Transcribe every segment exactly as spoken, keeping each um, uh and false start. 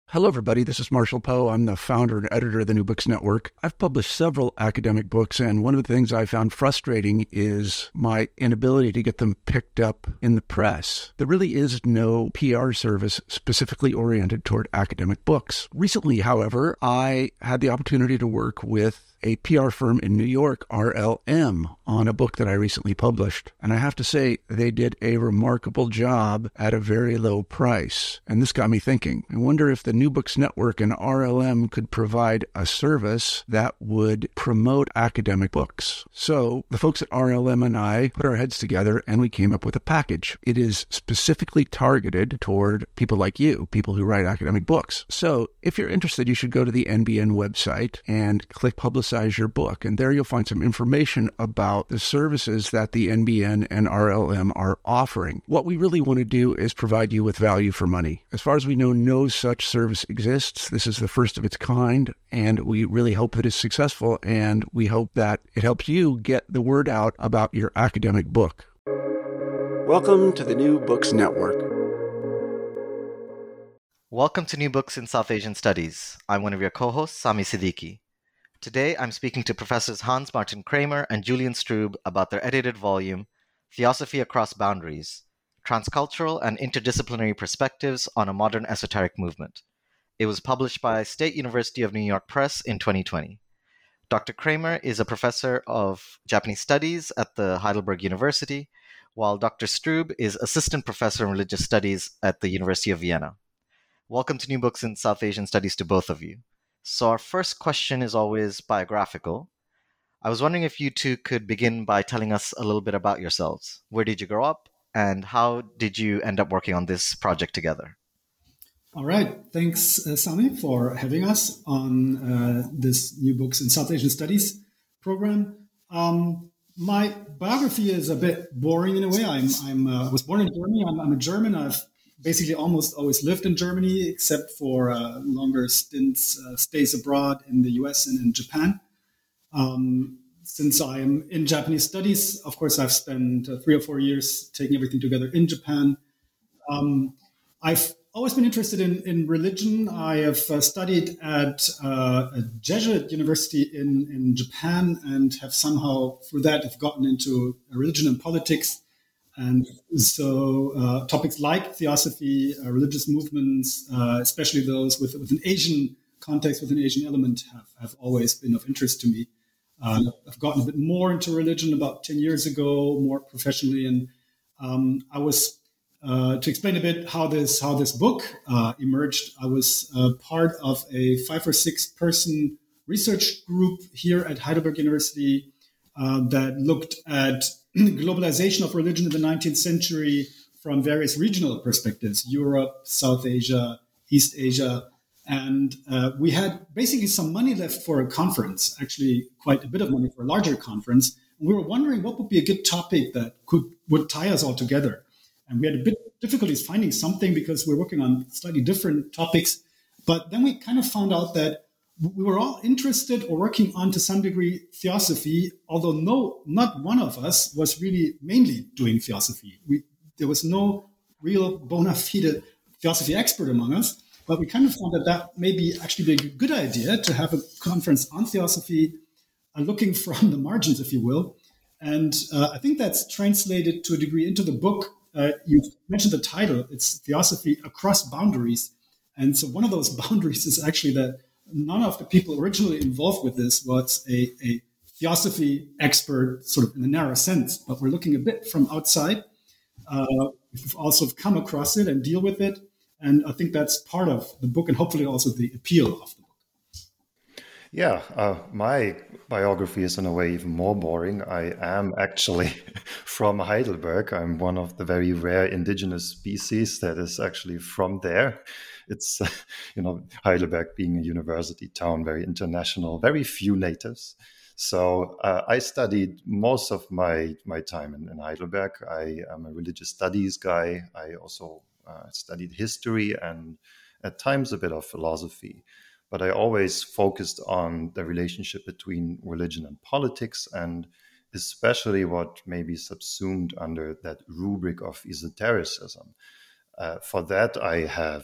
Hello, everybody. This is Marshall Poe. I'm the founder and editor of the New Books Network. I've published several academic books, and one of the things I found frustrating is my inability to get them picked up in the press. There really is no P R service specifically oriented toward academic books. Recently, however, I had the opportunity to work with a P R firm in New York, R L M, on a book that I recently published. And I have to say, they did a remarkable job at a very low price. And this got me thinking. I wonder if the New Books Network and R L M could provide a service that would promote academic books. So the folks at R L M and I put our heads together and we came up with a package. It is specifically targeted toward people like you, people who write academic books. So if you're interested, you should go to the N B N website and click Publicize your book. And there you'll find some information about the services that the N B N and R L M are offering. What we really want to do is provide you with value for money. As far as we know, no such service exists. This is the first of its kind, and we really hope that it's successful, and we hope that it helps you get the word out about your academic book. Welcome to the New Books Network. Welcome to New Books in South Asian Studies. I'm one of your co-hosts, Sami Siddiqui. Today, I'm speaking to Professors Hans Martin Kramer and Julian Strube about their edited volume, Theosophy Across Boundaries, Transcultural and Interdisciplinary Perspectives on a Modern Esoteric Movement. It was published by State University of New York Press in twenty twenty. Doctor Kramer is a professor of Japanese Studies at the Heidelberg University, while Doctor Strube is Assistant Professor in Religious Studies at the University of Vienna. Welcome to New Books in South Asian Studies to both of you. So our first question is always biographical. I was wondering if you two could begin by telling us a little bit about yourselves. Where did you grow up, and how did you end up working on this project together? All right. Thanks, uh, Sami, for having us on uh, this New Books in South Asian Studies program. Um, my biography is a bit boring in a way. I'm, I'm uh, was born in Germany. I'm, I'm a German. I've basically almost always lived in Germany, except for uh, longer stints, uh, stays abroad in the U S and in Japan. Um, since I am in Japanese studies, of course, I've spent uh, three or four years taking everything together in Japan. Um, I've always been interested in, in religion. I have uh, studied at uh, a Jesuit university in, in Japan and have somehow, through that, have gotten into religion and politics. And so uh, topics like theosophy, uh, religious movements, uh, especially those with, with an Asian context, with an Asian element, have, have always been of interest to me. Uh, I've gotten a bit more into religion about ten years ago, more professionally. And um, I was, uh, to explain a bit how this how this book uh, emerged, I was uh, part of a five or six person research group here at Heidelberg University uh, that looked at globalization of religion in the nineteenth century from various regional perspectives, Europe, South Asia, East Asia. And uh, we had basically some money left for a conference, actually quite a bit of money for a larger conference. And we were wondering what would be a good topic that could would tie us all together. And we had a bit of difficulties finding something because we're working on slightly different topics. But then we kind of found out that we were all interested or working on, to some degree, theosophy, although no, not one of us was really mainly doing theosophy. We, there was no real bona fide theosophy expert among us, but we kind of found that that may be actually be a good idea to have a conference on theosophy, uh, looking from the margins, if you will. And uh, I think that's translated to a degree into the book. Uh, you mentioned the title. It's Theosophy Across Boundaries. And so one of those boundaries is actually that none of the people originally involved with this was a, a theosophy expert, sort of in the narrow sense, but we're looking a bit from outside. Uh, we've also come across it and deal with it. And I think that's part of the book and hopefully also the appeal of the book. Yeah, uh, my biography is in a way even more boring. I am actually from Heidelberg. I'm one of the very rare indigenous species that is actually from there. It's, uh, you know, Heidelberg being a university town, very international, very few natives. So uh, I studied most of my, my time in, in Heidelberg. I am a religious studies guy. I also uh, studied history and at times a bit of philosophy. But I always focused on the relationship between religion and politics, and especially what may be subsumed under that rubric of esotericism. Uh, for that, I have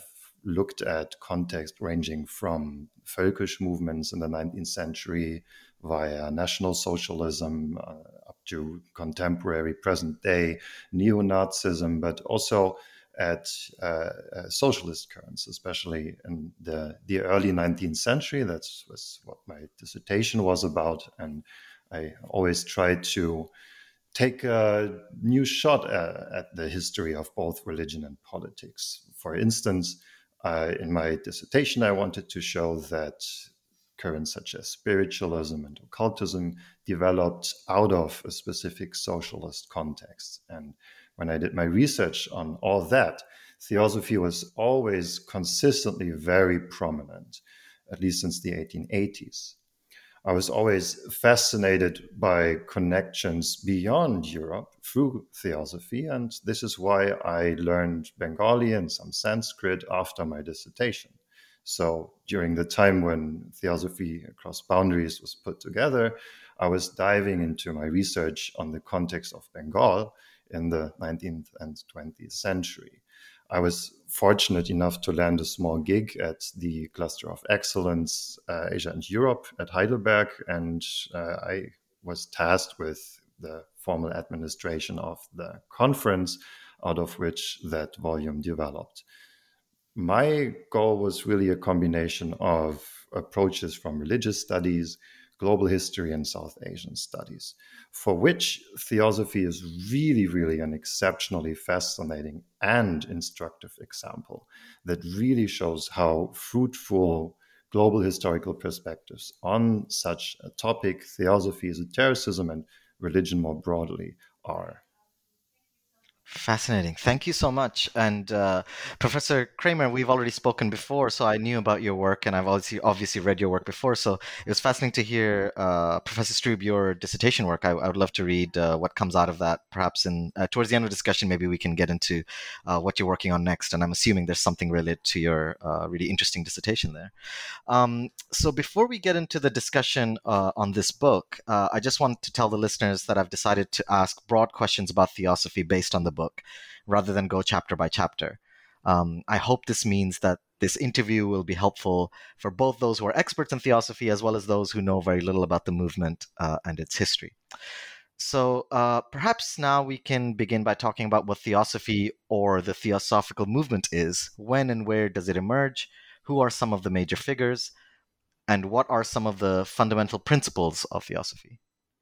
looked at context ranging from Völkisch movements in the nineteenth century via National Socialism uh, up to contemporary present-day neo-Nazism, but also at uh, uh, socialist currents, especially in the, the early nineteenth century. That was what my dissertation was about. And I always tried to take a new shot at, at the history of both religion and politics. For instance, uh, in my dissertation, I wanted to show that currents such as spiritualism and occultism developed out of a specific socialist context. And when I did my research on all that, theosophy was always consistently very prominent, at least since the eighteen eighties. I was always fascinated by connections beyond Europe through theosophy, and this is why I learned Bengali and some Sanskrit after my dissertation. So during the time when Theosophy Across Boundaries was put together, I was diving into my research on the context of Bengal in the nineteenth and twentieth century. I was fortunate enough to land a small gig at the Cluster of Excellence, uh, Asia and Europe at Heidelberg, and uh, I was tasked with the formal administration of the conference, out of which that volume developed. My goal was really a combination of approaches from religious studies, global history, and South Asian studies, for which theosophy is really, really an exceptionally fascinating and instructive example that really shows how fruitful global historical perspectives on such a topic, theosophy, esotericism, and religion more broadly, are. Fascinating. Thank you so much. And uh, Professor Kramer, we've already spoken before, so I knew about your work, and I've obviously obviously read your work before. So it was fascinating to hear, uh, Professor Strube, your dissertation work. I, I would love to read uh, what comes out of that. Perhaps in uh, towards the end of the discussion, maybe we can get into uh, what you're working on next. And I'm assuming there's something related to your uh, really interesting dissertation there. Um, so before we get into the discussion uh, on this book, uh, I just want to tell the listeners that I've decided to ask broad questions about theosophy based on the book, rather than go chapter by chapter. Um, I hope this means that this interview will be helpful for both those who are experts in theosophy as well as those who know very little about the movement uh, and its history. So uh, perhaps now we can begin by talking about what theosophy or the theosophical movement is, when and where does it emerge, who are some of the major figures, and what are some of the fundamental principles of theosophy.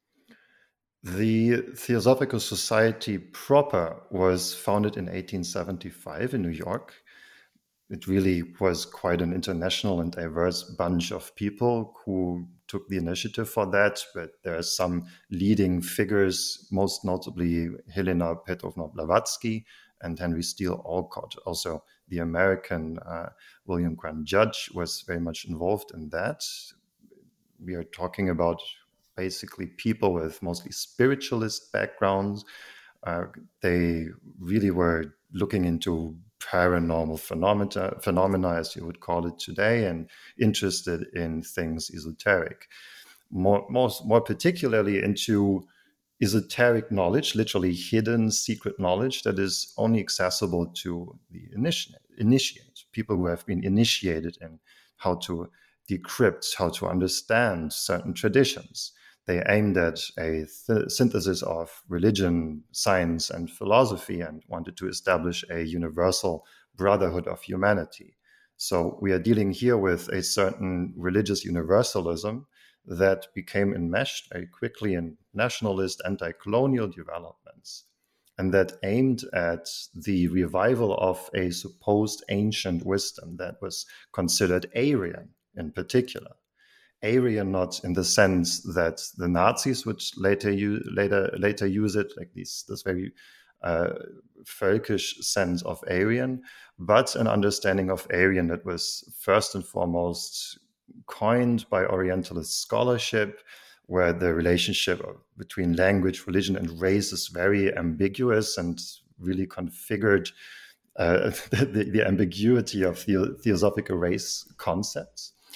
The Theosophical Society proper was founded in eighteen seventy-five in New York. It really was quite an international and diverse bunch of people who took the initiative for that, but there are some leading figures, most notably Helena Petrovna Blavatsky and Henry Steele Olcott. Also, the American uh, William Grant Judge was very much involved in that. We are talking about basically people with mostly spiritualist backgrounds. Uh, they really were looking into paranormal phenomena, phenomena, as you would call it today, and interested in things esoteric. More, most, more particularly into esoteric knowledge, literally hidden secret knowledge that is only accessible to the initiate, initiate, people who have been initiated in how to decrypt, how to understand certain traditions. They aimed at a th- synthesis of religion, science, and philosophy, and wanted to establish a universal brotherhood of humanity. So we are dealing here with a certain religious universalism that became enmeshed very quickly in nationalist, anti-colonial developments, and that aimed at the revival of a supposed ancient wisdom that was considered Aryan in particular. Aryan not in the sense that the Nazis would later use, later later use it, like this this very uh, Völkisch sense of Aryan, but an understanding of Aryan that was first and foremost coined by Orientalist scholarship, where the relationship between language, religion, and race is very ambiguous and really configured uh, the, the ambiguity of the theosophical race concepts.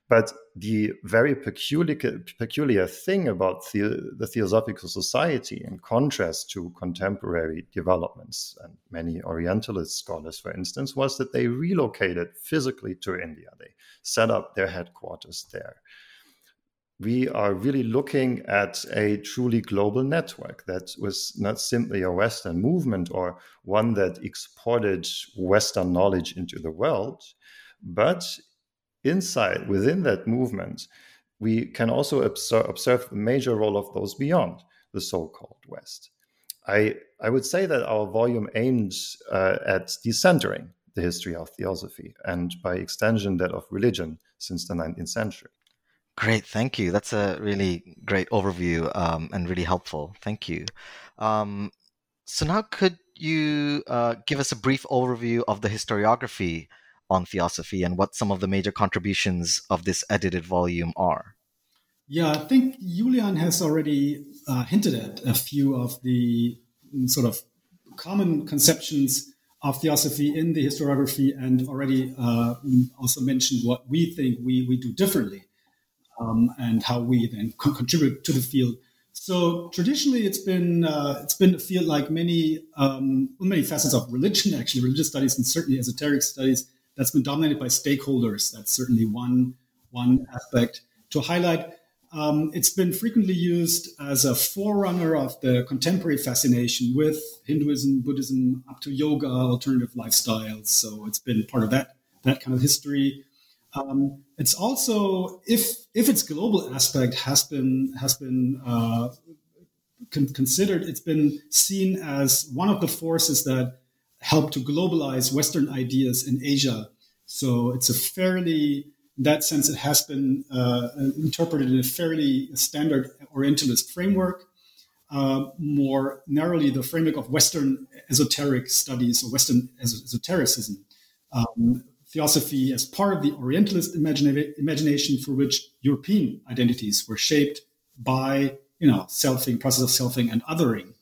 But the very peculiar, peculiar thing about the, the Theosophical Society, in contrast to contemporary developments and many Orientalist scholars, for instance, was that they relocated physically to India. They set up their headquarters there. We are really looking at a truly global network that was not simply a Western movement or one that exported Western knowledge into the world, but inside, within that movement, we can also observe, observe the major role of those beyond the so-called West. I, I would say that our volume aims uh, at decentering the history of theosophy and, by extension, that of religion since the nineteenth century. Great, thank you. That's a really great overview um, and really helpful. Thank you. Um, so now could you uh, give us a brief overview of the historiography on theosophy and what some of the major contributions of this edited volume are? Yeah, I think Julian has already uh, hinted at a few of the sort of common conceptions of theosophy in the historiography, and already uh, also mentioned what we think we, we do differently um, and how we then co- contribute to the field. So traditionally, it's been uh, it's been a field like many um, many facets of religion, actually religious studies and certainly esoteric studies, that's been dominated by stakeholders. That's certainly one one aspect to highlight. Um, it's been frequently used as a forerunner of the contemporary fascination with Hinduism, Buddhism, up to yoga, alternative lifestyles. So it's been part of that that kind of history. Um, it's also, if if its global aspect has been has been uh, con- considered, it's been seen as one of the forces that help to globalize Western ideas in Asia. So it's a fairly, in that sense, it has been uh, interpreted in a fairly standard Orientalist framework. Uh, more narrowly, the framework of Western esoteric studies or Western es- esotericism. Um, Theosophy as part of the Orientalist imagina- imagination for which European identities were shaped by, you know, selfing, process of selfing and othering.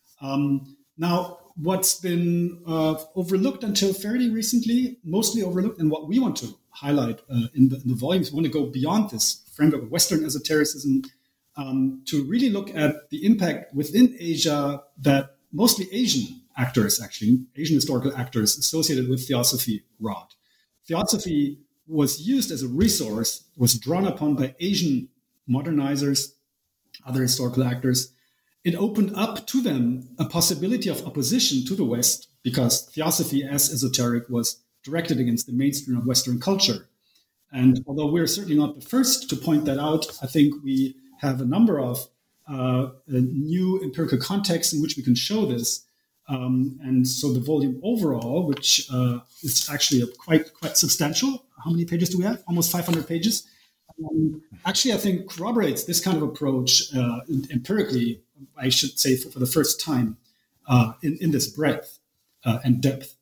Um, now, what's been uh, overlooked until fairly recently, mostly overlooked, and what we want to highlight uh, in, the, in the volumes, we want to go beyond this framework of Western esotericism um, to really look at the impact within Asia that mostly Asian actors, actually, Asian historical actors associated with theosophy wrought. Theosophy was used as a resource, was drawn upon by Asian modernizers, other historical actors. It opened up to them a possibility of opposition to the West because theosophy as esoteric was directed against the mainstream of Western culture. And although we're certainly not the first to point that out, I think we have a number of uh, new empirical contexts in which we can show this. Um, and so the volume overall, which uh, is actually a quite quite substantial. How many pages do we have? Almost five hundred pages. Um, actually, I think corroborates this kind of approach uh, empirically, I should say, for, for the first time uh, in, in this breadth uh, and depth.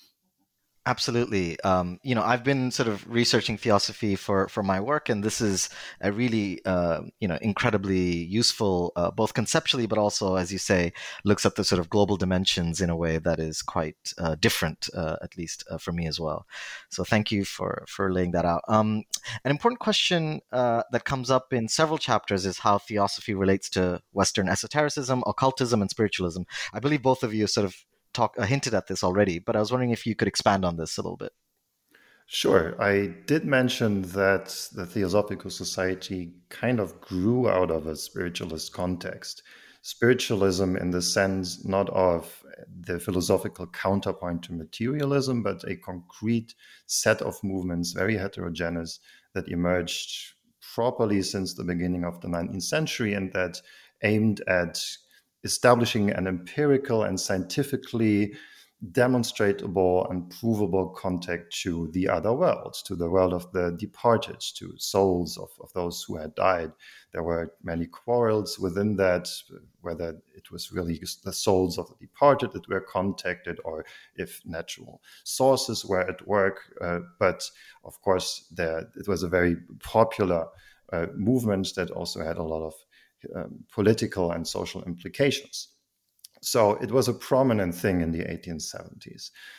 Absolutely. Um, you know, I've been sort of researching theosophy for, for my work, and this is a really, uh, you know, incredibly useful, uh, both conceptually, but also, as you say, looks at the sort of global dimensions in a way that is quite uh, different, uh, at least uh, for me as well. So thank you for, for laying that out. Um, an important question uh, that comes up in several chapters is how theosophy relates to Western esotericism, occultism, and spiritualism. I believe both of you sort of Talk, uh, hinted at this already, but I was wondering if you could expand on this a little bit. Sure. I did mention that the Theosophical Society kind of grew out of a spiritualist context. Spiritualism in the sense not of the philosophical counterpoint to materialism, but a concrete set of movements, very heterogeneous, that emerged properly since the beginning of the nineteenth century and that aimed at establishing an empirical and scientifically demonstrable and provable contact to the other world, to the world of the departed, to souls of, of those who had died. There were many quarrels within that, whether it was really the souls of the departed that were contacted or if natural sources were at work. Uh, but of course, there, it was a very popular uh, movement that also had a lot of Um, political and social implications. So it was a prominent thing in the eighteen seventies.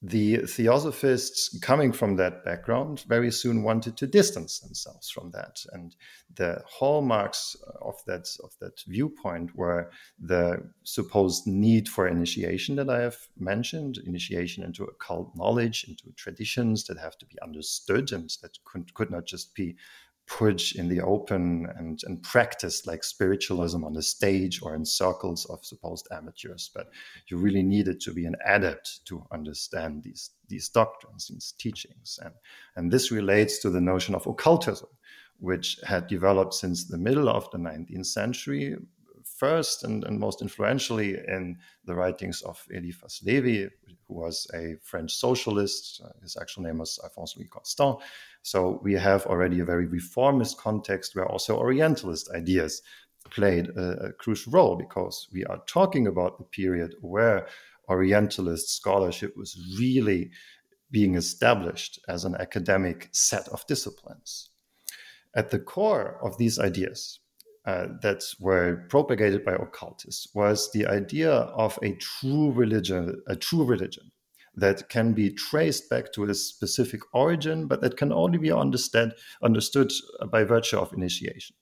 the theosophists coming from that background very soon wanted to distance themselves from that. And the hallmarks of that, of that viewpoint were the supposed need for initiation that I have mentioned, initiation into occult knowledge, into traditions that have to be understood and that could, could not just be put in the open and, and practiced like spiritualism on the stage or in circles of supposed amateurs, but you really needed to be an adept to understand these, these doctrines, these teachings. And, and this relates to the notion of occultism, which had developed since the middle of the nineteenth century, first and, and most influentially in the writings of Eliphas Levi, who was a French socialist. Uh, his actual name was Alphonse Louis Constant. So we have already a very reformist context where also Orientalist ideas played a, a crucial role, because we are talking about the period where Orientalist scholarship was really being established as an academic set of disciplines. At the core of these ideas uh, that were propagated by occultists was the idea of a true religion, a true religion that can be traced back to a specific origin, but that can only be understood, understood by virtue of initiation.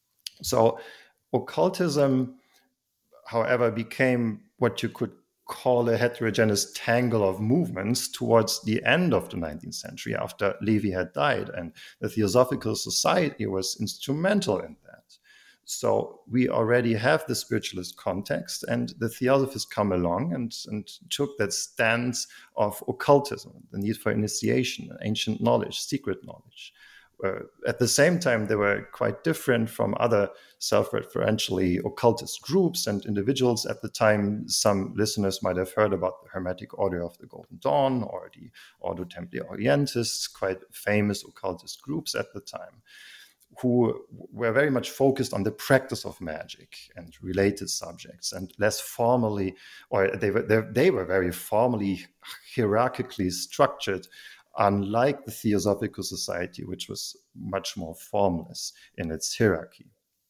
So occultism, however, became what you could call a heterogeneous tangle of movements towards the end of the nineteenth century, after Levi had died, and the Theosophical Society was instrumental in that. So we already have the spiritualist context, and the Theosophists come along and, and took that stance of occultism, the need for initiation, ancient knowledge, secret knowledge. Uh, at the same time, they were quite different from other self-referentially occultist groups and individuals at the time. Some listeners might have heard about the Hermetic Order of the Golden Dawn or the Ordo Templi Orientis, quite famous occultist groups at the time, who were very much focused on the practice of magic and related subjects, and less formally, or they were they, they were very formally, hierarchically structured, unlike the Theosophical Society, which was much more formless in its hierarchy.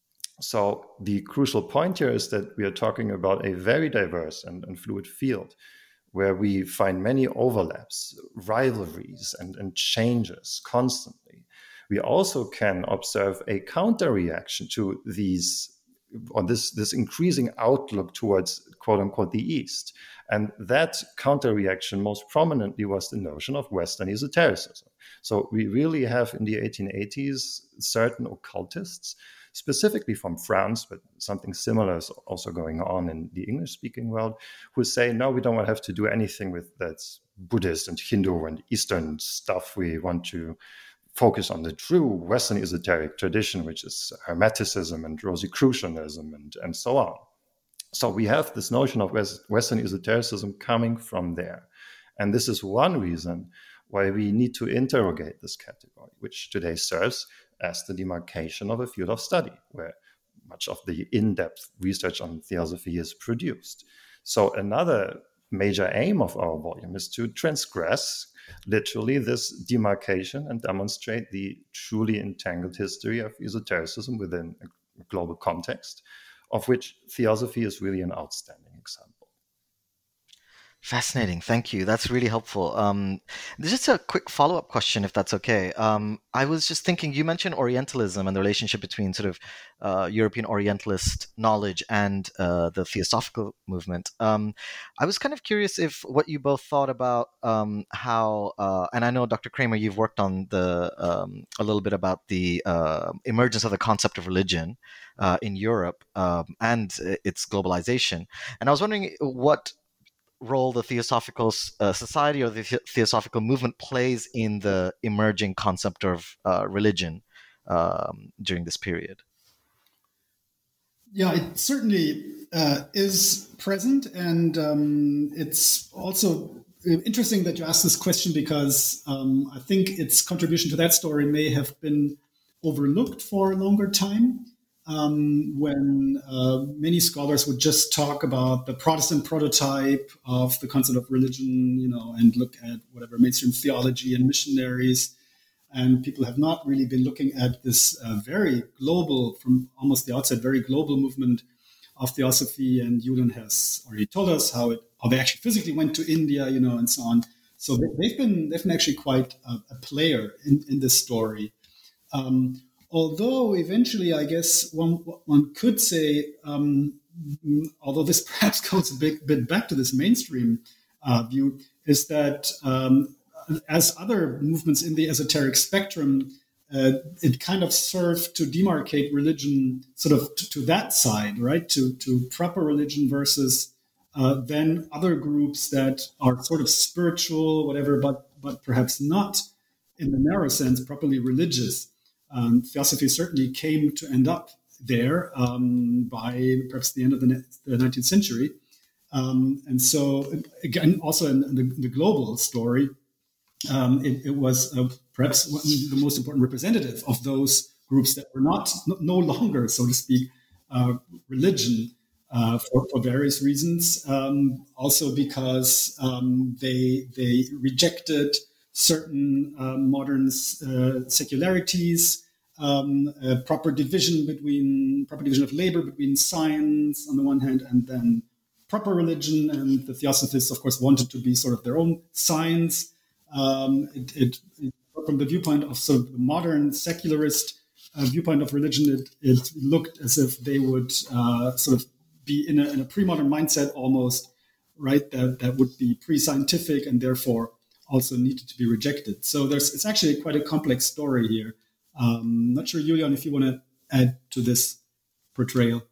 So the crucial point here is that we are talking about a very diverse and, and fluid field, where we find many overlaps, rivalries, and, and changes constantly. We also can observe a counter-reaction to these, on this, this increasing outlook towards, quote-unquote, the East. And that counter-reaction most prominently was the notion of Western esotericism. So we really have in the eighteen eighties certain occultists, specifically from France, but something similar is also going on in the English-speaking world, who say, no, we don't have to do anything with that Buddhist and Hindu and Eastern stuff. We want to focus on the true Western esoteric tradition, which is Hermeticism and Rosicrucianism and, and so on. So we have this notion of West, Western esotericism coming from there. And this is one reason why we need to interrogate this category, which today serves as the demarcation of a field of study, where much of the in-depth research on theosophy is produced. So another major aim of our volume is to transgress literally this demarcation and demonstrate the truly entangled history of esotericism within a global context, of which theosophy is really an outstanding example. Fascinating. Thank you. That's really helpful. Um, just a quick follow-up question, if that's okay. Um, I was just thinking, you mentioned Orientalism and the relationship between sort of uh, European Orientalist knowledge and uh, the Theosophical movement. Um, I was kind of curious if what you both thought about um, how, uh, and I know, Doctor Kramer, you've worked on the um, a little bit about the uh, emergence of the concept of religion uh, in Europe um, and its globalization. And I was wondering what role the Theosophical uh, Society or the the Theosophical movement plays in the emerging concept of uh, religion um, during this period. Yeah, it certainly uh, is present, and um, it's also interesting that you asked this question, because um, I think its contribution to that story may have been overlooked for a longer time. Um, when uh, many scholars would just talk about the Protestant prototype of the concept of religion, you know, and look at whatever mainstream theology and missionaries. And people have not really been looking at this uh, very global, from almost the outset, very global movement of theosophy. And Julian has already told us how it, how they actually physically went to India, you know, and so on. So they- they've been they've been actually quite a, a player in, in this story. Um, although eventually, I guess one one could say, um, although this perhaps goes a bit, bit back to this mainstream uh, view, is that um, as other movements in the esoteric spectrum, uh, it kind of served to demarcate religion sort of to, to that side, right? To to proper religion versus uh, then other groups that are sort of spiritual, whatever, but but perhaps not in the narrow sense properly religious. Um, Theosophy certainly came to end up there um, by perhaps the end of the, the nineteenth century. Um, and so, again, also in the, the global story, um, it, it was uh, perhaps the most important representative of those groups that were not no longer, so to speak, uh, religion uh, for, for various reasons. Um, also because um, they they rejected certain uh, modern uh, secularities, um, a proper division between proper division of labor between science on the one hand and then proper religion. And the Theosophists, of course, wanted to be sort of their own science. Um, it, it, it, from the viewpoint of sort of the modern secularist uh, viewpoint of religion, it, it looked as if they would uh, sort of be in a, in a pre-modern mindset almost, right? That that would be pre-scientific and therefore also needed to be rejected. So there's it's actually quite a complex story here. Um, not sure, Julian, if you want to add to this portrayal.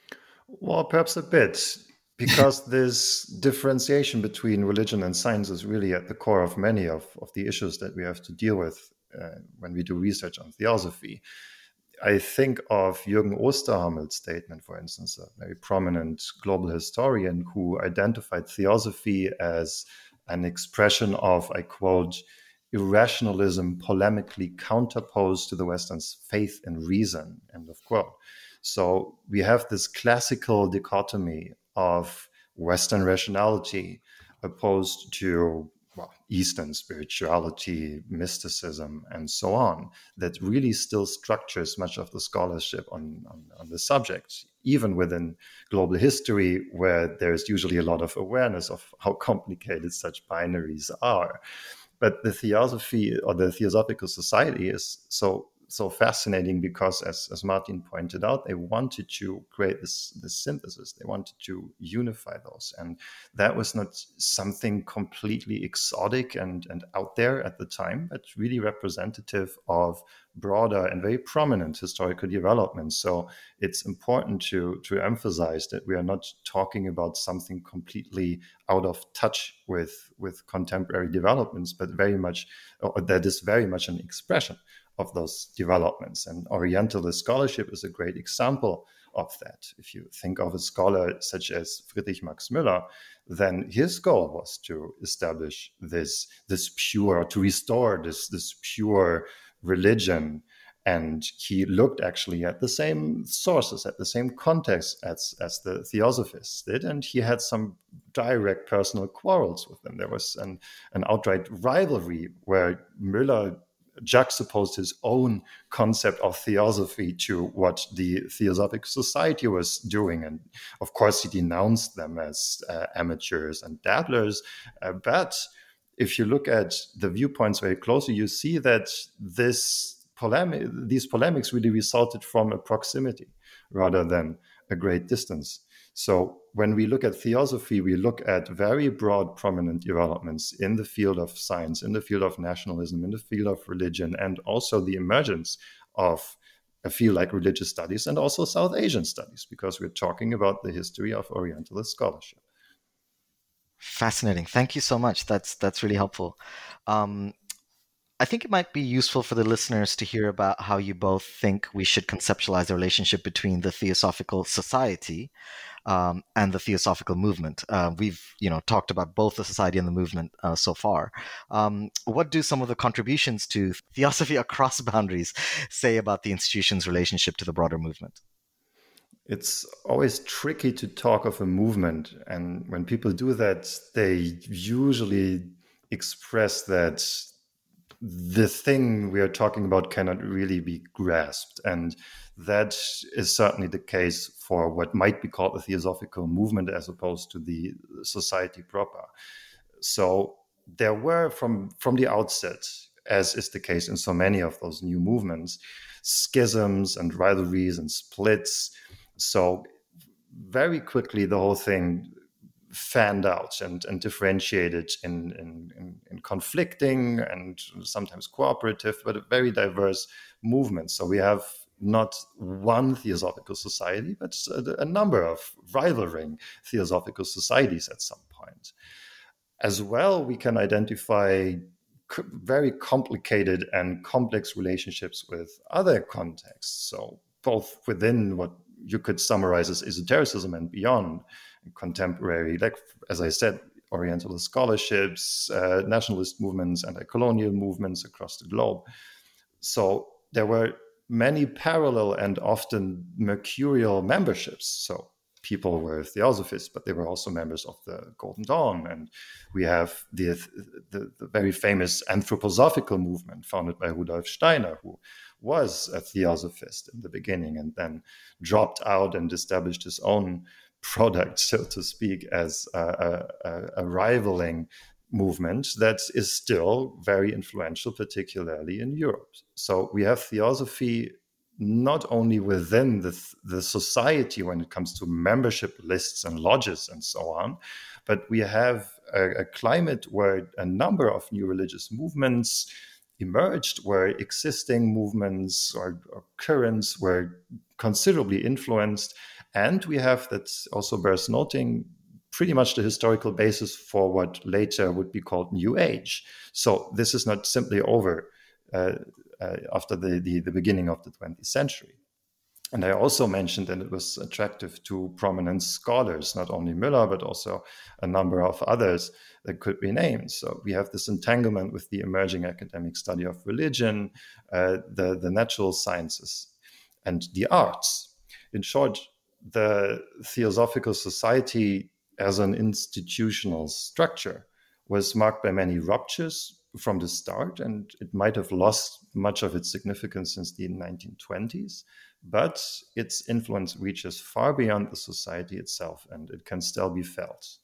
Well, perhaps a bit, because this differentiation between religion and science is really at the core of many of, of the issues that we have to deal with uh, when we do research on theosophy. I think of Jürgen Osterhammel's statement, for instance, a very prominent global historian who identified theosophy as an expression of, I quote, irrationalism polemically counterposed to the Western's faith and reason, end of quote. So we have this classical dichotomy of Western rationality opposed to well, Eastern spirituality, mysticism, and so on, that really still structures much of the scholarship on, on, on the subject, even within global history, where there's usually a lot of awareness of how complicated such binaries are. But the theosophy or the Theosophical Society is so so fascinating because, as, as Martin pointed out, they wanted to create this, this synthesis. They wanted to unify those. And that was not something completely exotic and, and out there at the time, but really representative of broader and very prominent historical developments. So it's important to, to emphasize that we are not talking about something completely out of touch with, with contemporary developments, but very much, or that is very much an expression of those developments. And Orientalist scholarship is a great example of that. If you think of a scholar such as Friedrich Max Müller, then his goal was to establish this, this pure, to restore this, this pure religion. And he looked actually at the same sources, at the same context as, as the Theosophists did. And he had some direct personal quarrels with them. There was an, an outright rivalry where Müller juxtaposed his own concept of theosophy to what the Theosophic Society was doing. And of course, he denounced them as uh, amateurs and dabblers. Uh, but if you look at the viewpoints very closely, you see that this polemic, these polemics really resulted from a proximity rather than a great distance. So when we look at theosophy, we look at very broad, prominent developments in the field of science, in the field of nationalism, in the field of religion, and also the emergence of a field like religious studies and also South Asian studies, because we're talking about the history of Orientalist scholarship. Fascinating. Thank you so much. That's that's really helpful. Um, I think it might be useful for the listeners to hear about how you both think we should conceptualize the relationship between the Theosophical Society um, and the Theosophical movement. Uh, we've, you know, talked about both the society and the movement uh, so far. Um, what do some of the contributions to Theosophy Across Boundaries say about the institution's relationship to the broader movement? It's always tricky to talk of a movement. And when people do that, they usually express that the thing we are talking about cannot really be grasped. And that is certainly the case for what might be called the Theosophical movement as opposed to the society proper. So there were from, from the outset, as is the case in so many of those new movements, schisms and rivalries and splits. So very quickly, the whole thing fanned out and, and differentiated in, in, in, in conflicting and sometimes cooperative, but very diverse movements. So we have not one theosophical society, but a, a number of rivaling theosophical societies at some point. As well, we can identify c- very complicated and complex relationships with other contexts. So both within what you could summarize as esotericism and beyond, contemporary, like, as I said, Orientalist scholarships, uh, nationalist movements, anti-colonial movements across the globe. So there were many parallel and often mercurial memberships. So people were theosophists, but they were also members of the Golden Dawn. And we have the, the, the very famous anthroposophical movement founded by Rudolf Steiner, who was a theosophist in the beginning and then dropped out and established his own product, so to speak, as a, a, a rivaling movement that is still very influential, particularly in Europe. So we have theosophy not only within the, the society when it comes to membership lists and lodges and so on, but we have a, a climate where a number of new religious movements emerged, where existing movements or, or currents were considerably influenced. And we have, that also bears noting, pretty much the historical basis for what later would be called New Age. So this is not simply over uh, uh, after the, the, the beginning of the twentieth century. And I also mentioned, and it was attractive to prominent scholars, not only Müller, but also a number of others that could be named. So we have this entanglement with the emerging academic study of religion, uh, the, the natural sciences, and the arts. In short, the Theosophical Society as an institutional structure was marked by many ruptures from the start, and it might have lost much of its significance since the nineteen twenties, but its influence reaches far beyond the society itself, and it can still be felt.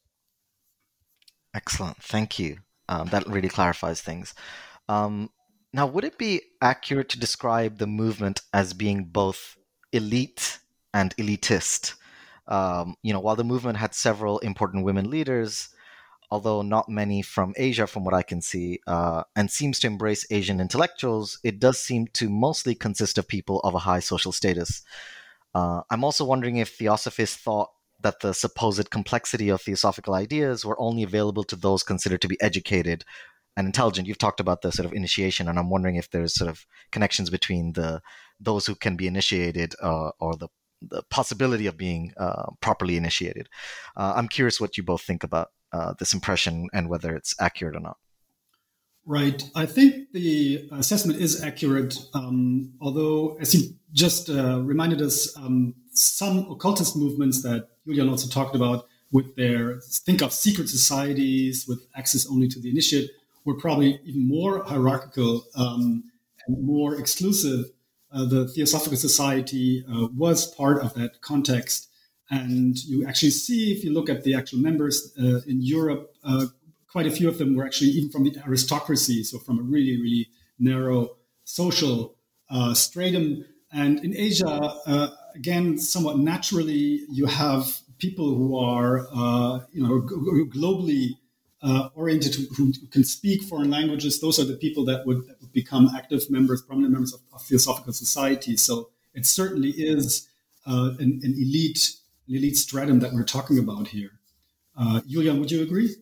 Excellent. Thank you. Um, that really clarifies things. Um, now, would it be accurate to describe the movement as being both elite and elitist? Um, you know, while the movement had several important women leaders, although not many from Asia, from what I can see, uh, and seems to embrace Asian intellectuals, it does seem to mostly consist of people of a high social status. Uh, I'm also wondering if theosophists thought that the supposed complexity of theosophical ideas were only available to those considered to be educated and intelligent. You've talked about the sort of initiation, and I'm wondering if there's sort of connections between the those who can be initiated uh, or the the possibility of being uh, properly initiated. Uh, I'm curious what you both think about uh, this impression and whether it's accurate or not. Right. I think the assessment is accurate, um, although, as you just uh, reminded us, um, some occultist movements that Julian also talked about with their, think of secret societies with access only to the initiate, were probably even more hierarchical um, and more exclusive. Uh, the Theosophical Society uh, was part of that context. And you actually see, if you look at the actual members uh, in Europe, uh, quite a few of them were actually even from the aristocracy, so from a really, really narrow social uh, stratum. And in Asia, uh, again, somewhat naturally, you have people who are, uh, you know, g- globally uh, oriented, who, who can speak foreign languages. Those are the people that would, that would become active members, prominent members of, of Theosophical Society. So it certainly is uh, an, an elite, an elite stratum that we're talking about here. Uh, Julian, would you agree?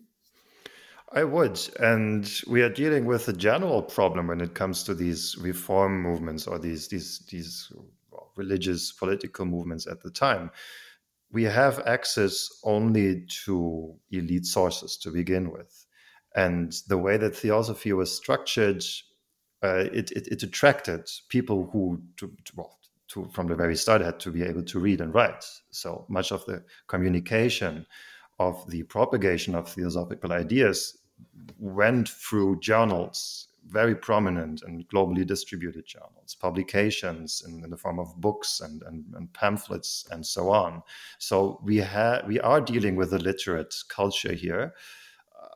I would. And we are dealing with a general problem when it comes to these reform movements or these these these well, religious political movements at the time. We have access only to elite sources to begin with. And the way that theosophy was structured, uh, it, it, it attracted people who, to, to, well, to, from the very start, had to be able to read and write. So much of the communication of the propagation of theosophical ideas went through journals, very prominent and globally distributed journals, publications in, in the form of books and, and, and pamphlets and so on. So we have we are dealing with a literate culture here.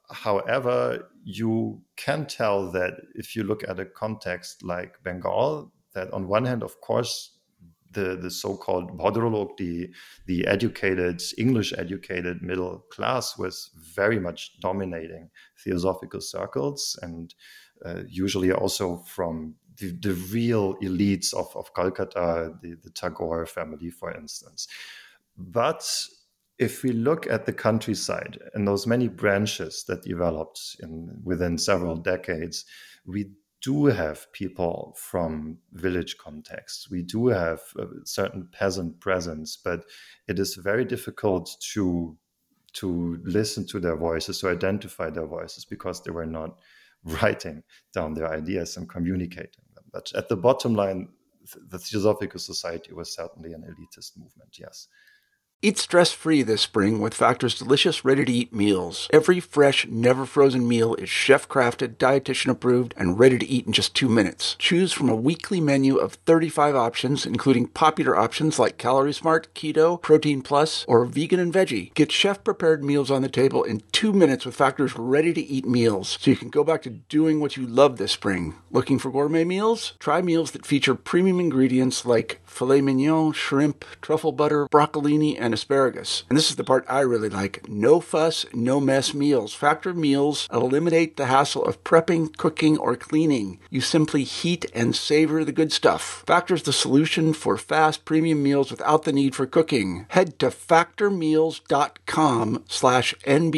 however, you can tell that if you look at a context like Bengal, that on one hand, of course, the, the so-called Bhadralok, the, the educated, English-educated middle class was very much dominating theosophical circles, and uh, usually also from the, the real elites of, of Calcutta, the, the Tagore family, for instance. But if we look at the countryside and those many branches that developed in within several decades, we do have people from village contexts. We do have a certain peasant presence, but it is very difficult to to listen to their voices, to identify their voices, because they were not writing down their ideas and communicating them. But at the bottom line, the Theosophical Society was certainly an elitist movement, yes. Eat stress-free this spring with Factor's delicious, ready-to-eat meals. Every fresh, never-frozen meal is chef-crafted, dietitian-approved, and ready to eat in just two minutes. Choose from a weekly menu of thirty-five options, including popular options like Calorie Smart, Keto, Protein Plus, or Vegan and Veggie. Get chef-prepared meals on the table in two minutes with Factor's ready-to-eat meals, so you can go back to doing what you love this spring. Looking for gourmet meals? Try meals that feature premium ingredients like filet mignon, shrimp, truffle butter, broccolini, and asparagus. And this is the part I really like. No fuss, no mess meals. Factor meals eliminate the hassle of prepping, cooking, or cleaning. You simply heat and savor the good stuff. Factor's the solution for fast premium meals without the need for cooking. Head to factormeals.com slash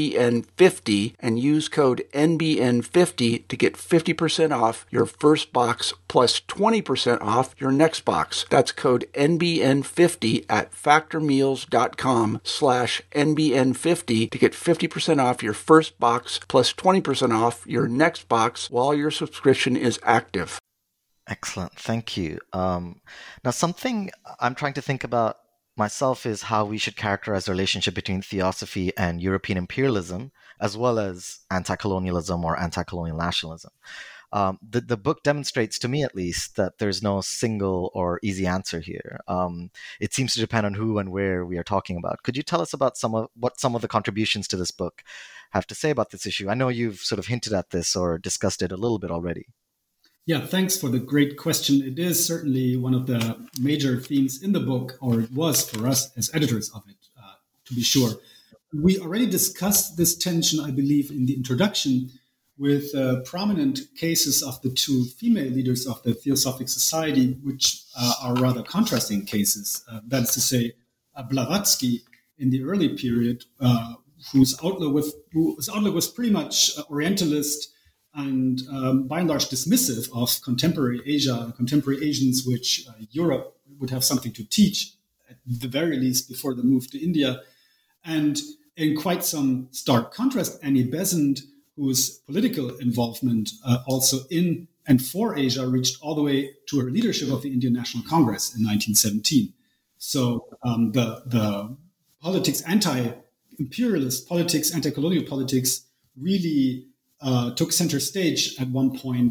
NBN50 and use code N B N fifty to get fifty percent off your first box plus twenty percent off your next box. That's code N B N fifty at factormeals.com slash N B N fifty to get fifty percent off your first box plus twenty percent off your next box while your subscription is active. Excellent. Thank you. Um, now, something I'm trying to think about myself is how we should characterize the relationship between theosophy and European imperialism, as well as anti-colonialism or anti-colonial nationalism. Um, the, the book demonstrates, to me at least, that there's no single or easy answer here. Um, it seems to depend on who and where we are talking about. Could you tell us about some of what some of the contributions to this book have to say about this issue? I know you've sort of hinted at this or discussed it a little bit already. Yeah, thanks for the great question. It is certainly one of the major themes in the book, or it was for us as editors of it, uh, to be sure. We already discussed this tension, I believe, in the introduction, with uh, prominent cases of the two female leaders of the Theosophic Society, which uh, are rather contrasting cases. Uh, that is to say, uh, Blavatsky in the early period, uh, whose outlook was, whose outlook was pretty much uh, Orientalist and um, by and large dismissive of contemporary Asia and contemporary Asians, which uh, Europe would have something to teach, at the very least before the move to India. And in quite some stark contrast, Annie Besant, whose political involvement uh, also in and for Asia reached all the way to her leadership of the Indian National Congress in nineteen seventeen. So um, the, the politics, anti-imperialist politics, anti-colonial politics really uh, took center stage at one point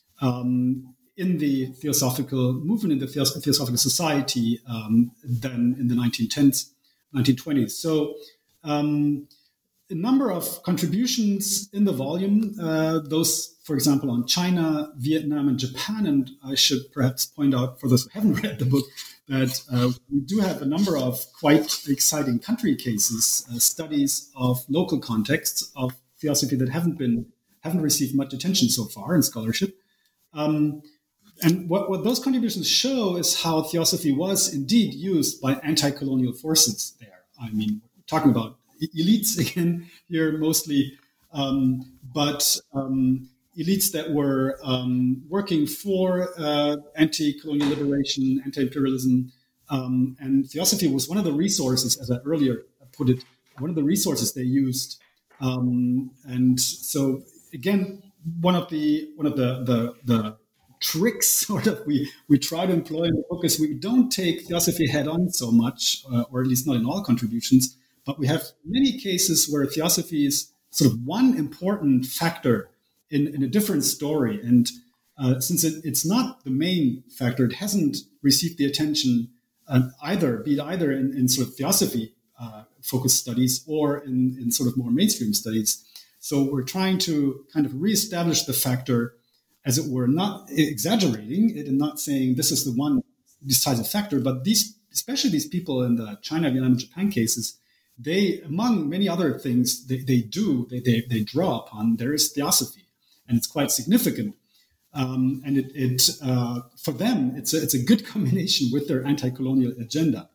um, in the theosophical movement, in the Theos- Theosophical Society, um, then in the nineteen tens, nineteen twenties. So um, a number of contributions in the volume, uh, those, for example, on China, Vietnam, and Japan. And I should perhaps point out, for those who haven't read the book, that uh, we do have a number of quite exciting country cases, uh, studies of local contexts of theosophy that haven't been haven't received much attention so far in scholarship. Um, and what, what those contributions show is how theosophy was indeed used by anti-colonial forces there. I mean, we're talking about elites again here mostly, um, but um, elites that were um, working for uh, anti-colonial liberation, anti-imperialism, um, and theosophy was one of the resources, as I earlier put it, one of the resources they used. Um, and so again, one of the one of the the, the tricks sort of we we try to employ in the book is we don't take theosophy head on so much, uh, or at least not in all contributions. But we have many cases where theosophy is sort of one important factor in, in a different story. And uh, since it, it's not the main factor, it hasn't received the attention uh, either, be it either in, in sort of theosophy uh, focused studies or in, in sort of more mainstream studies. So we're trying to kind of reestablish the factor, as it were, not exaggerating it and not saying this is the one decisive factor, but these, especially these people in the China, Vietnam, Japan cases, they, among many other things they, they do, they, they, they draw upon, there is theosophy, and it's quite significant. Um, and it, it uh, for them, it's a, it's a good combination with their anti-colonial agenda.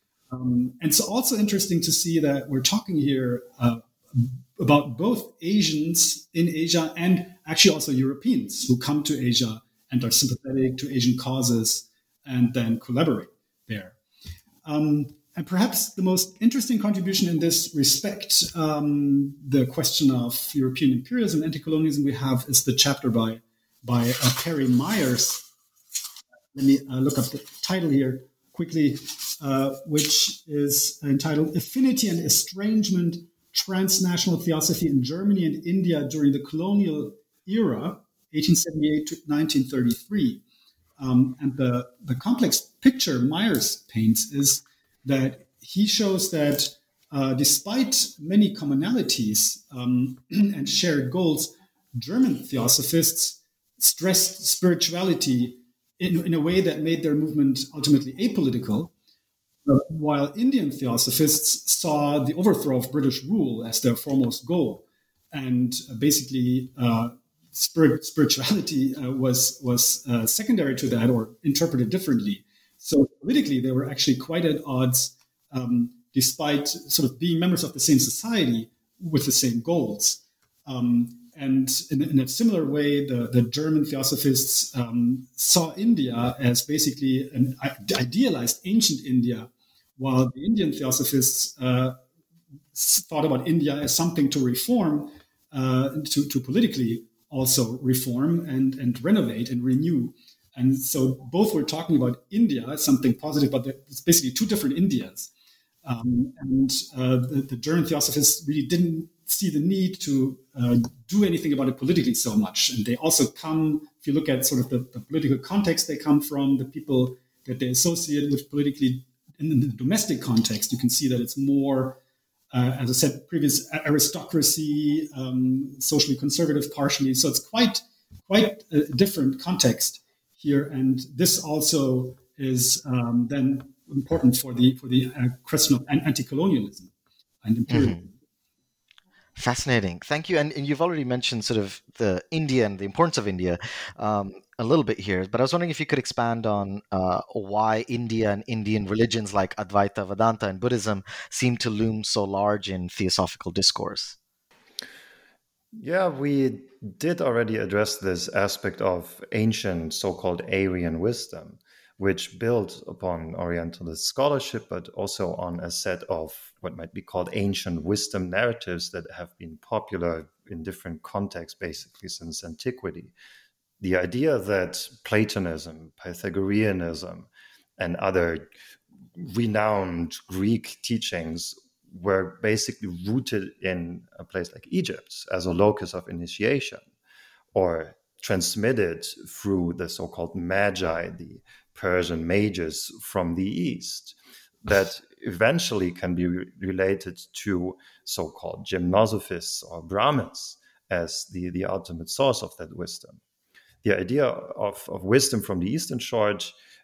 Um, and it's also interesting to see that we're talking here uh, about both Asians in Asia and actually also Europeans who come to Asia and are sympathetic to Asian causes and then collaborate there. Um, and perhaps the most interesting contribution in this respect, um, the question of European imperialism and anti-colonialism we have, is the chapter by by uh, Perry Myers. Let me uh, look up the title here quickly, uh, which is entitled Affinity and Estrangement, Transnational Theosophy in Germany and India During the Colonial Era, eighteen seventy-eight to nineteen thirty-three. Um, and the, the complex picture Myers paints is that he shows that uh, despite many commonalities um, and shared goals, German theosophists stressed spirituality in, in a way that made their movement ultimately apolitical, uh, while Indian theosophists saw the overthrow of British rule as their foremost goal. And uh, basically, uh, spirit, spirituality uh, was, was uh, secondary to that or interpreted differently. So politically, they were actually quite at odds, um, despite sort of being members of the same society with the same goals. Um, And in, in a similar way, the, the German theosophists um, saw India as basically an idealized ancient India, while the Indian theosophists uh, thought about India as something to reform, uh, to, to politically also reform and, and renovate and renew. And so both were talking about India as something positive, but it's basically two different Indias. Um, and uh, the, the German theosophists really didn't see the need to uh, do anything about it politically so much. And they also come, if you look at sort of the, the political context they come from, the people that they associate with politically in the domestic context, you can see that it's more, uh, as I said, previous aristocracy, um, socially conservative partially. So it's quite, quite a different context here. And this also is um, then important for the, for the uh, question of anti-colonialism and imperialism. Mm-hmm. Fascinating. Thank you. And, and you've already mentioned sort of the India and the importance of India um, a little bit here, but I was wondering if you could expand on uh, why India and Indian religions like Advaita, Vedanta, and Buddhism seem to loom so large in theosophical discourse. Yeah, we did already address this aspect of ancient so-called Aryan wisdom, which built upon Orientalist scholarship, but also on a set of what might be called ancient wisdom narratives that have been popular in different contexts, basically since antiquity. The idea that Platonism, Pythagoreanism, and other renowned Greek teachings were basically rooted in a place like Egypt as a locus of initiation, or transmitted through the so-called magi, the Persian mages from the East, that eventually can be re- related to so-called gymnosophists or Brahmins as the, the ultimate source of that wisdom. The idea of, of wisdom from the Eastern Shore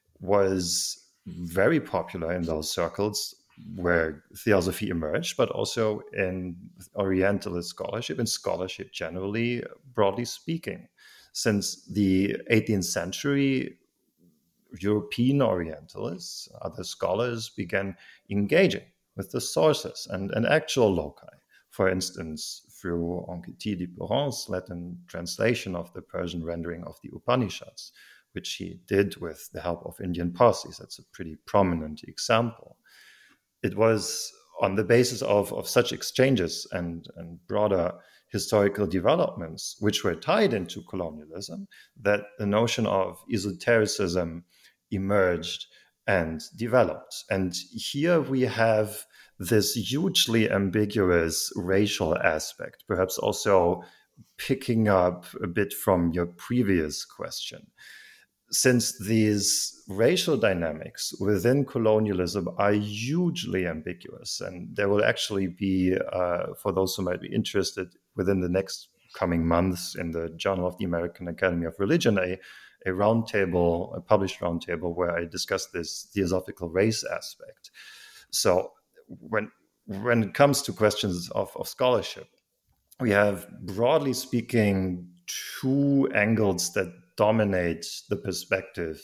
was very popular in those circles where theosophy emerged, but also in Orientalist scholarship and scholarship generally, broadly speaking. Since the eighteenth century, European Orientalists, other scholars, began engaging with the sources and, and actual loci. For instance, through Anquetil de Perron's Latin translation of the Persian rendering of the Upanishads, which he did with the help of Indian Parsis. That's a pretty prominent example. It was on the basis of, of such exchanges and, and broader historical developments, which were tied into colonialism, that the notion of esotericism emerged and developed. And here we have this hugely ambiguous racial aspect, perhaps also picking up a bit from your previous question. Since these racial dynamics within colonialism are hugely ambiguous, and there will actually be, uh, for those who might be interested, within the next coming months in the Journal of the American Academy of Religion a, a roundtable, a published roundtable where I discuss this theosophical race aspect. So when when it comes to questions of, of scholarship, we have, broadly speaking, two angles that dominate the perspective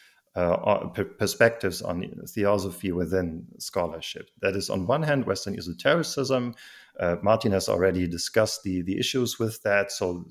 uh, perspectives on theosophy within scholarship. That is, on one hand, Western esotericism. Uh, Martin has already discussed the, the issues with that. So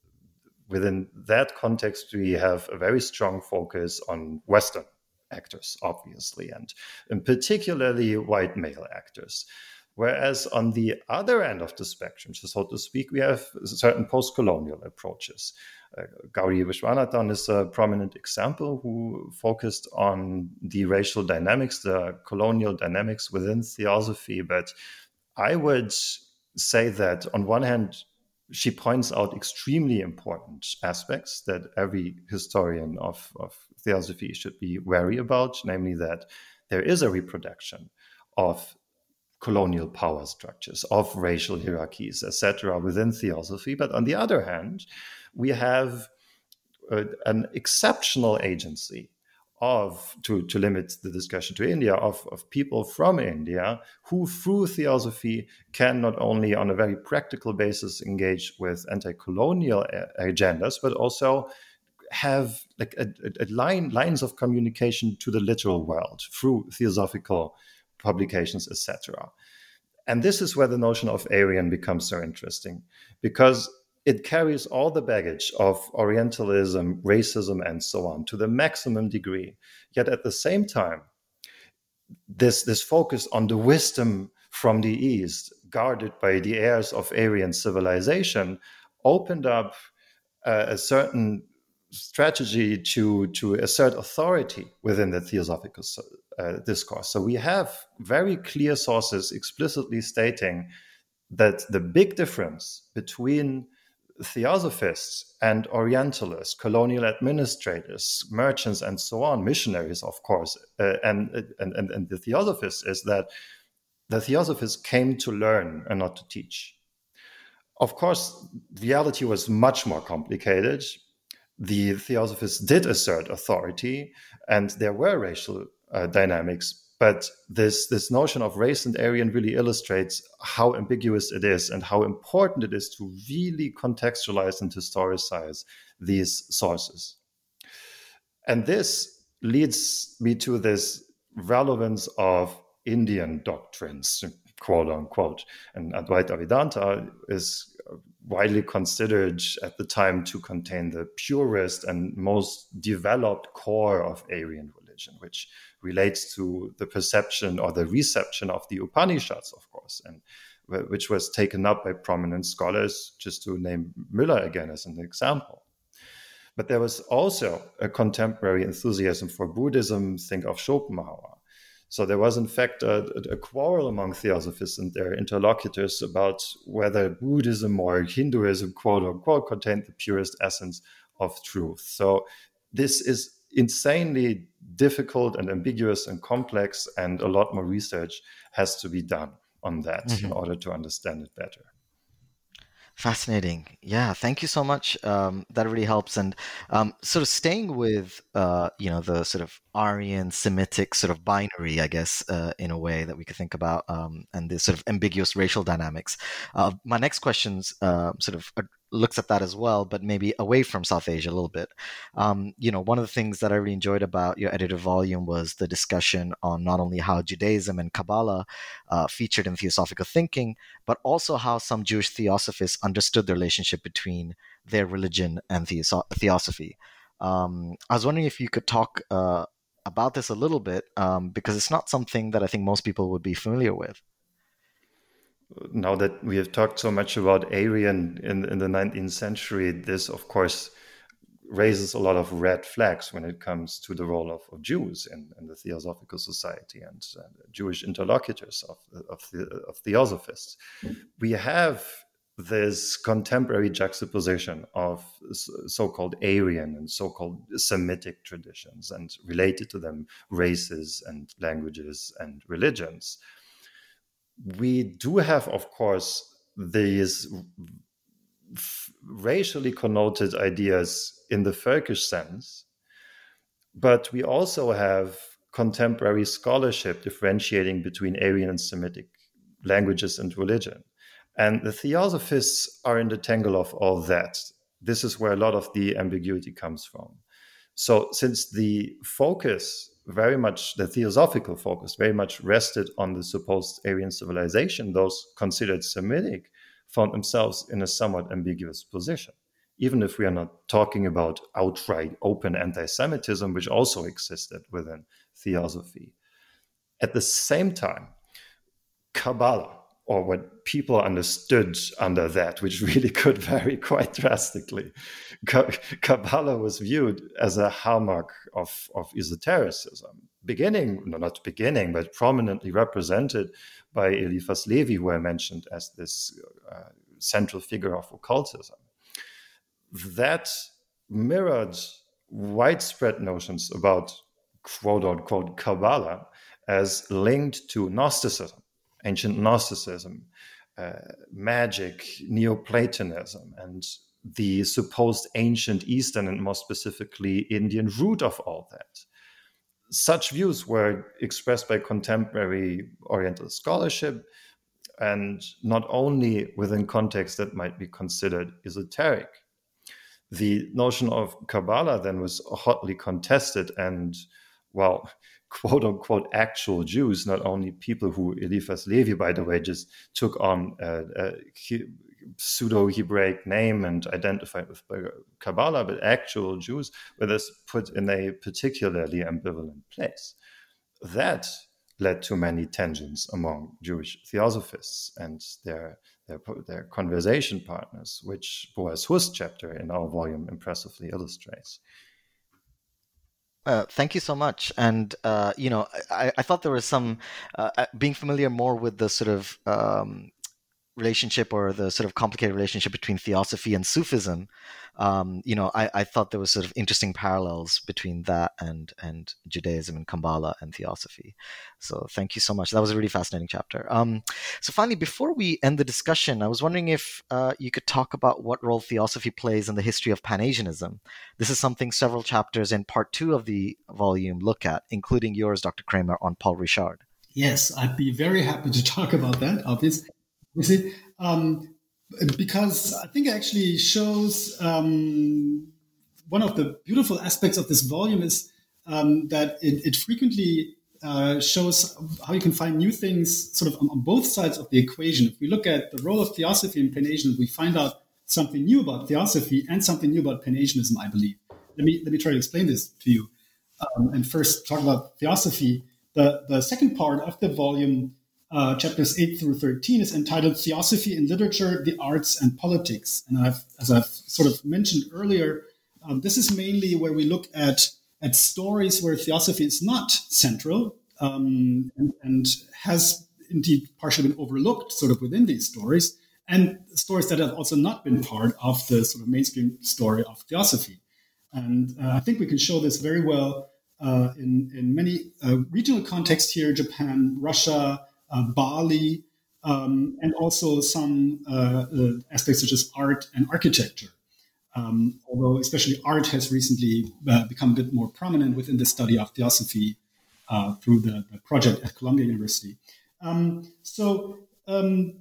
within that context, we have a very strong focus on Western actors, obviously, and, and particularly white male actors. Whereas on the other end of the spectrum, so to speak, we have certain post-colonial approaches. Uh, Gauri Viswanathan is a prominent example who focused on the racial dynamics, the colonial dynamics within theosophy. But I would say that on one hand, she points out extremely important aspects that every historian of, of theosophy should be wary about, namely that there is a reproduction of colonial power structures, of racial hierarchies, et cetera, within theosophy. But on the other hand, we have uh, an exceptional agency of, to, to limit the discussion to India, of, of people from India who, through theosophy, can not only on a very practical basis engage with anti-colonial agendas, but also have like a, a line, lines of communication to the literal world through theosophical publications, et cetera. And this is where the notion of Aryan becomes so interesting, because it carries all the baggage of Orientalism, racism, and so on to the maximum degree. Yet at the same time, this, this focus on the wisdom from the East, guarded by the heirs of Aryan civilization, opened up uh, a certain strategy to, to assert authority within the theosophical uh, discourse. So we have very clear sources explicitly stating that the big difference between theosophists and Orientalists, colonial administrators, merchants, and so on, missionaries, of course, uh, and, and, and, and the theosophists, is that the theosophists came to learn and not to teach. Of course, reality was much more complicated. The theosophists did assert authority, and there were racial uh, dynamics, but this, this notion of race and Aryan really illustrates how ambiguous it is and how important it is to really contextualize and historicize these sources. And this leads me to this relevance of Indian doctrines, quote unquote. And Advaita Vedanta is widely considered at the time to contain the purest and most developed core of Aryan religion, which relates to the perception or the reception of the Upanishads, of course, and which was taken up by prominent scholars, just to name Müller again as an example. But there was also a contemporary enthusiasm for Buddhism. Think of Schopenhauer. So there was, in fact, a, a quarrel among theosophists and their interlocutors about whether Buddhism or Hinduism, quote unquote, contained the purest essence of truth. So this is insanely difficult and ambiguous and complex, and a lot more research has to be done on that mm-hmm. in order to understand it better. Fascinating. Yeah, thank you so much. Um, that really helps. And um, sort of staying with, uh, you know, the sort of Aryan Semitic sort of binary, I guess, uh, in a way that we could think about, um, and the sort of ambiguous racial dynamics. Uh, my next questions uh, sort of looks at that as well, but maybe away from South Asia a little bit. Um, you know, one of the things that I really enjoyed about your edited volume was the discussion on not only how Judaism and Kabbalah uh, featured in theosophical thinking, but also how some Jewish theosophists understood the relationship between their religion and theoso- theosophy. Um, I was wondering if you could talk uh, about this a little bit, um, because it's not something that I think most people would be familiar with. Now that we have talked so much about Aryan in, in the nineteenth century, this, of course, raises a lot of red flags when it comes to the role of, of Jews in, in the Theosophical Society and uh, Jewish interlocutors of, of, the, of Theosophists. We have this contemporary juxtaposition of so-called Aryan and so-called Semitic traditions, and related to them races and languages and religions. We do have, of course, these f- racially connoted ideas in the Völkisch sense, but we also have contemporary scholarship differentiating between Aryan and Semitic languages and religion. And the theosophists are in the tangle of all that. This is where a lot of the ambiguity comes from. So since the focus very much, the theosophical focus very much rested on the supposed Aryan civilization, those considered Semitic found themselves in a somewhat ambiguous position, even if we are not talking about outright open anti-Semitism, which also existed within theosophy. At the same time, Kabbalah, or what people understood under that, which really could vary quite drastically. Kabbalah was viewed as a hallmark of, of esotericism, beginning, no, not beginning, but prominently represented by Eliphas Levi, who I mentioned as this uh, central figure of occultism. That mirrored widespread notions about quote-unquote Kabbalah as linked to Gnosticism, ancient Gnosticism, uh, magic, Neoplatonism, and the supposed ancient Eastern and more specifically Indian root of all that. Such views were expressed by contemporary Oriental scholarship, and not only within contexts that might be considered esoteric. The notion of Kabbalah then was hotly contested, and, well, quote unquote actual Jews, not only people who Eliphas Levi, by the way, just took on a, a pseudo-Hebraic name and identified with Kabbalah, but actual Jews were thus put in a particularly ambivalent place. That led to many tensions among Jewish theosophists and their, their, their conversation partners, which Boaz Hus chapter in our volume impressively illustrates. Uh, thank you so much. And, uh, you know, I, I thought there was some, uh, being familiar more with the sort of um, relationship or the sort of complicated relationship between theosophy and Sufism, um, you know, I, I thought there was sort of interesting parallels between that and, and Judaism and Kabbalah and theosophy. So thank you so much. That was a really fascinating chapter. Um, so finally, before we end the discussion, I was wondering if uh, you could talk about what role theosophy plays in the history of Pan-Asianism. This is something several chapters in part two of the volume look at, including yours, Doctor Kramer, on Paul Richard. Yes, I'd be very happy to talk about that, obviously. Um, because I think it actually shows um, one of the beautiful aspects of this volume is um, that it, it frequently uh, shows how you can find new things sort of on, on both sides of the equation. If we look at the role of theosophy in Pan-Asianism, we find out something new about theosophy and something new about Pan-Asianism, I believe. Let me, let me try to explain this to you. Um, and first talk about theosophy. The, the second part of the volume, Uh, chapters eight through thirteen, is entitled Theosophy in Literature, the Arts, and Politics. And I've, as I've sort of mentioned earlier, um, this is mainly where we look at, at stories where theosophy is not central um, and, and has indeed partially been overlooked sort of within these stories, and stories that have also not been part of the sort of mainstream story of theosophy. And uh, I think we can show this very well uh, in, in many uh, regional contexts here, Japan, Russia, Uh, Bali, um, and also some uh, uh, aspects such as art and architecture. Um, although especially art has recently uh, become a bit more prominent within the study of theosophy uh, through the, the project at Columbia University. Um, so, um,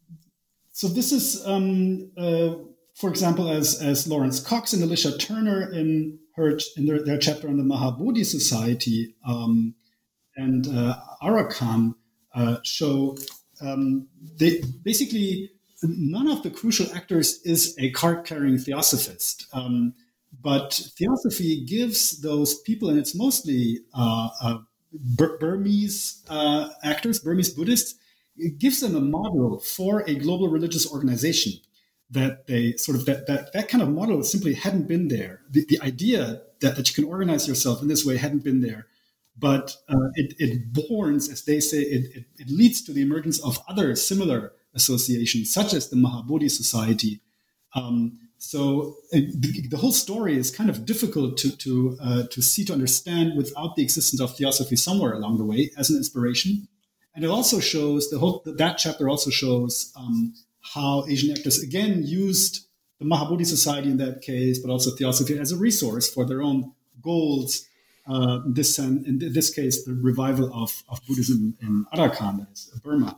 so this is, um, uh, for example, as as Lawrence Cox and Alicia Turner in her in their, their chapter on the Mahabodhi Society um, and uh, Arakan. Uh, show um, they basically none of the crucial actors is a card-carrying theosophist, um, but theosophy gives those people, and it's mostly uh, uh, Bur- Burmese uh, actors, Burmese Buddhists, it gives them a model for a global religious organization that they sort of that that, that kind of model simply hadn't been there. The, the idea that, that you can organize yourself in this way hadn't been there. But uh, it, it borns, as they say, it, it, it leads to the emergence of other similar associations, such as the Mahabodhi Society. Um, so uh, the, the whole story is kind of difficult to to uh, to see, to understand, without the existence of theosophy somewhere along the way as an inspiration. And it also shows the whole that chapter also shows um, how Asian actors again used the Mahabodhi Society in that case, but also Theosophy as a resource for their own goals. Uh, in, this, in this case, the revival of, of Buddhism in Arakan, that is Burma.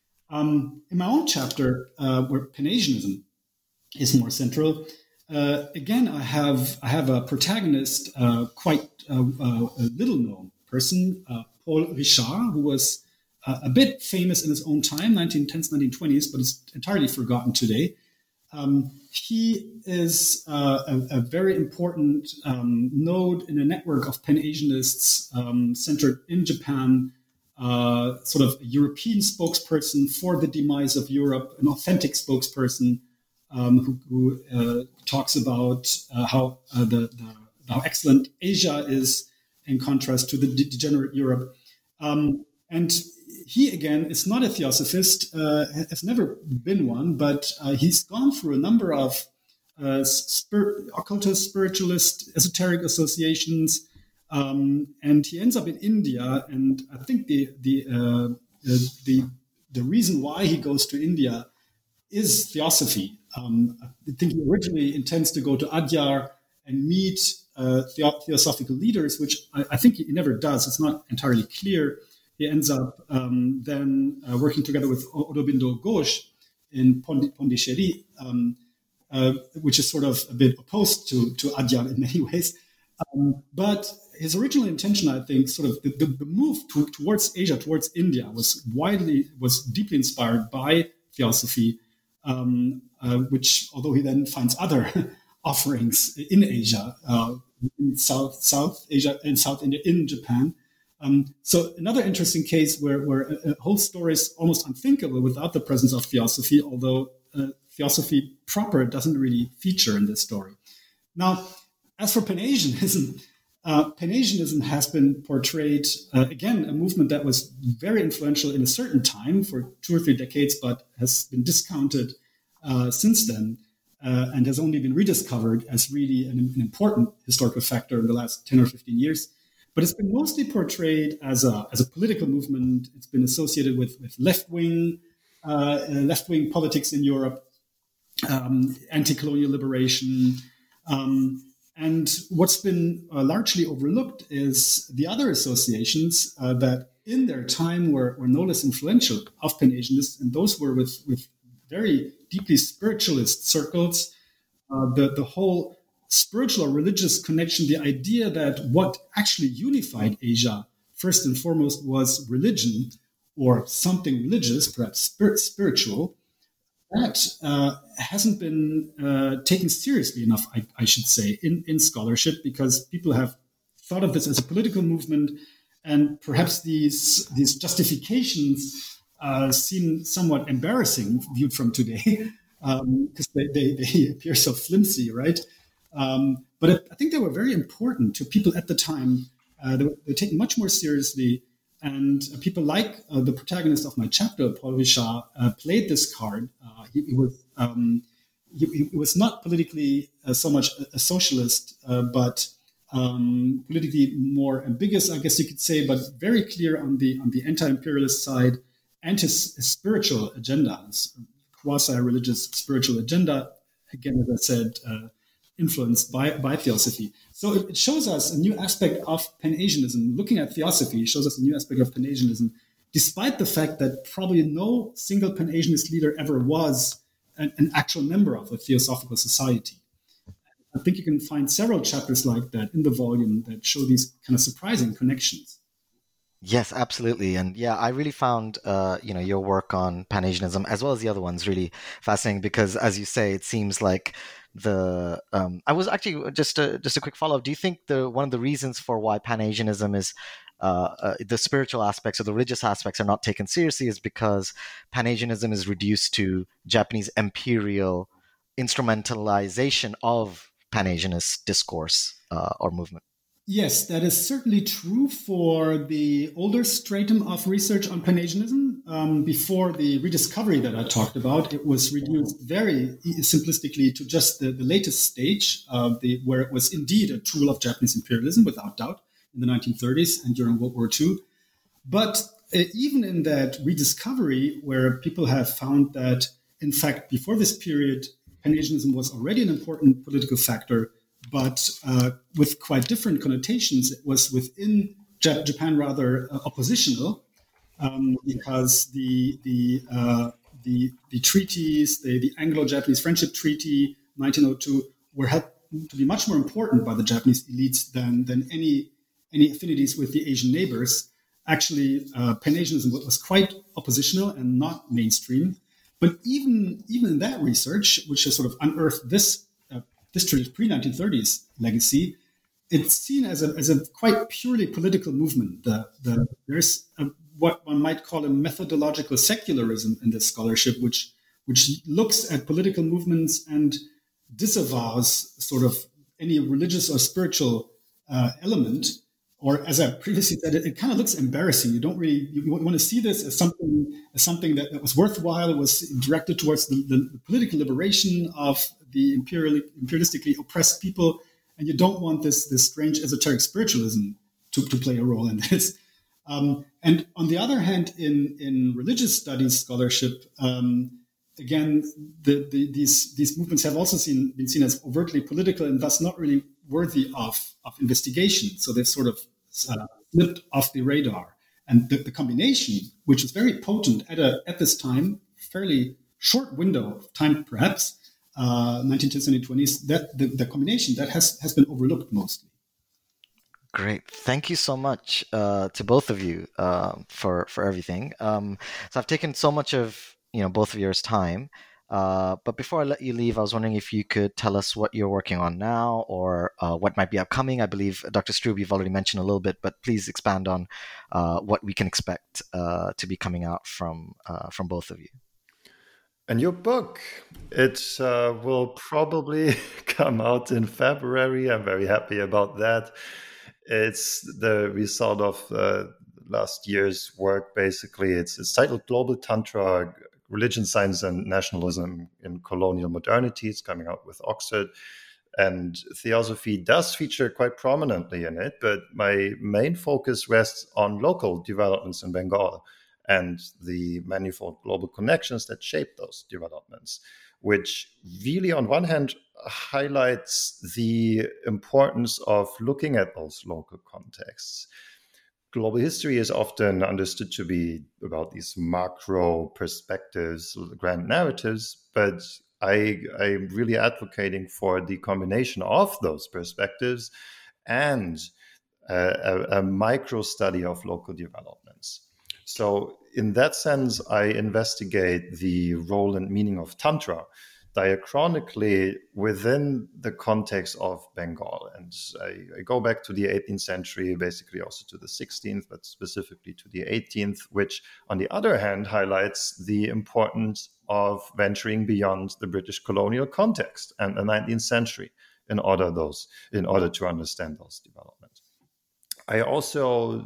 Um, in my own chapter, uh, where Pan-Asianism is more central, uh, again, I have I have a protagonist, uh, quite uh, uh, a little-known person, uh, Paul Richard, who was uh, a bit famous in his own time, nineteen tens, nineteen twenties, but is entirely forgotten today. Um, he is uh, a, a very important um, node in a network of Pan-Asianists um, centered in Japan, uh, sort of a European spokesperson for the demise of Europe, an authentic spokesperson um, who, who uh, talks about uh, how uh, the, the how excellent Asia is in contrast to the de- degenerate Europe. Um, and he, again, is not a theosophist, uh, has never been one, but uh, he's gone through a number of uh, spir- occultist, spiritualist, esoteric associations, um, and he ends up in India. And I think the the, uh, the the reason why he goes to India is theosophy. Um, I think he originally intends to go to Adyar and meet uh, theo- theosophical leaders, which I, I think he never does. It's not entirely clear. He ends up um, then uh, working together with Aurobindo Ghosh in Pondi- Pondicherry, um, uh, which is sort of a bit opposed to, to Adyar in many ways. Um, but his original intention, I think, sort of the, the, the move to, towards Asia, towards India, was widely, was deeply inspired by theosophy, um, uh, which, although he then finds other offerings in Asia, uh, in South South Asia, in South India, in Japan. Um, so another interesting case where, where a, a whole story is almost unthinkable without the presence of theosophy, although uh, theosophy proper doesn't really feature in this story. Now, as for Pan-Asianism, uh, Pan-Asianism has been portrayed, uh, again, a movement that was very influential in a certain time for two or three decades, but has been discounted uh, since then uh, and has only been rediscovered as really an, an important historical factor in the last ten or fifteen years. But it's been mostly portrayed as a as a political movement. It's been associated with, with left-wing uh, left-wing politics in Europe, um, anti-colonial liberation. Um, and what's been uh, largely overlooked is the other associations uh, that in their time were, were no less influential of Pan-Asianists, and those were with, with very deeply spiritualist circles. Uh, the, the whole spiritual or religious connection, the idea that what actually unified Asia, first and foremost, was religion or something religious, perhaps spirit, spiritual, that uh, hasn't been uh, taken seriously enough, I, I should say, in, in scholarship, because people have thought of this as a political movement, and perhaps these, these justifications uh, seem somewhat embarrassing viewed from today, because um, they, they, they appear so flimsy, right? Um, but I think they were very important to people at the time. Uh, they, were, they were taken much more seriously. And uh, people like uh, the protagonist of my chapter, Paul Richard, uh, played this card. Uh, he, he, was, um, he, he was not politically uh, so much a, a socialist, uh, but um, politically more ambiguous, I guess you could say, but very clear on the on the anti-imperialist side and his, his spiritual agenda, his quasi-religious spiritual agenda. Again, as I said, uh, influenced by, by theosophy. So it, it shows us a new aspect of Pan-Asianism. Looking at theosophy shows us a new aspect of Pan-Asianism, despite the fact that probably no single Pan-Asianist leader ever was an, an actual member of a theosophical society. I think you can find several chapters like that in the volume that show these kind of surprising connections. Yes, absolutely. And yeah, I really found, uh, you know, your work on Pan-Asianism as well as the other ones really fascinating because, as you say, it seems like the um, I was actually just a, just a quick follow-up. Do you think the one of the reasons for why Pan-Asianism is uh, uh, the spiritual aspects or the religious aspects are not taken seriously is because Pan-Asianism is reduced to Japanese imperial instrumentalization of Pan-Asianist discourse uh, or movement? Yes, that is certainly true for the older stratum of research on Pan-Asianism. Um, before the rediscovery that I talked about, it was reduced very simplistically to just the, the latest stage, uh, the, where it was indeed a tool of Japanese imperialism, without doubt, in the nineteen thirties and during World War Two. But uh, even in that rediscovery, where people have found that, in fact, before this period, Pan-Asianism was already an important political factor, but uh, with quite different connotations. It was within J- Japan rather uh, oppositional, um, because the the, uh, the the treaties, the, the Anglo-Japanese Friendship Treaty, nineteen oh two, were held to be much more important by the Japanese elites than than any any affinities with the Asian neighbors. Actually, uh, Pan-Asianism was quite oppositional and not mainstream. But even even in that research, which has sort of unearthed this uh, this tradition pre-nineteen thirties legacy, it's seen as a as a quite purely political movement. The, the, there's a, what one might call a methodological secularism in this scholarship, which which looks at political movements and disavows sort of any religious or spiritual uh, element. Or as I previously said, it, it kind of looks embarrassing. You don't really you want to see this as something as something that, that was worthwhile. It was directed towards the, the, the political liberation of the imperial, imperialistically oppressed people, and you don't want this this strange esoteric spiritualism to, to play a role in this. Um, and on the other hand, in in religious studies scholarship, um, again, the, the, these these movements have also seen, been seen as overtly political and thus not really worthy of, of investigation. So they've sort of uh, slipped off the radar. And the, the combination, which is very potent at a at this time, fairly short window of time perhaps, uh, nineteen tens and twenties, that the, the combination that has, has been overlooked mostly. Great. Thank you so much uh, to both of you uh, for, for everything. Um, so I've taken so much of you know both of yours time. Uh, but before I let you leave, I was wondering if you could tell us what you're working on now or uh, what might be upcoming. I believe, Doctor Strube, you've already mentioned a little bit, but please expand on uh, what we can expect uh, to be coming out from uh, from both of you. And your book, it uh, will probably come out in February. I'm very happy about that. It's the result of uh, last year's work, basically. It's, it's titled Global Tantra, Religion, Science, and Nationalism in Colonial Modernity. It's coming out with Oxford. And Theosophy does feature quite prominently in it, but my main focus rests on local developments in Bengal and the manifold global connections that shape those developments, which really, on one hand, highlights the importance of looking at those local contexts. Global history is often understood to be about these macro perspectives, grand narratives, but I, I'm really advocating for the combination of those perspectives and a, a, a micro study of local developments. So in that sense, I investigate the role and meaning of Tantra diachronically within the context of Bengal. And I, I go back to the eighteenth century, basically also to the sixteenth, but specifically to the eighteenth, which on the other hand highlights the importance of venturing beyond the British colonial context and the nineteenth century in order those in order to understand those developments. I also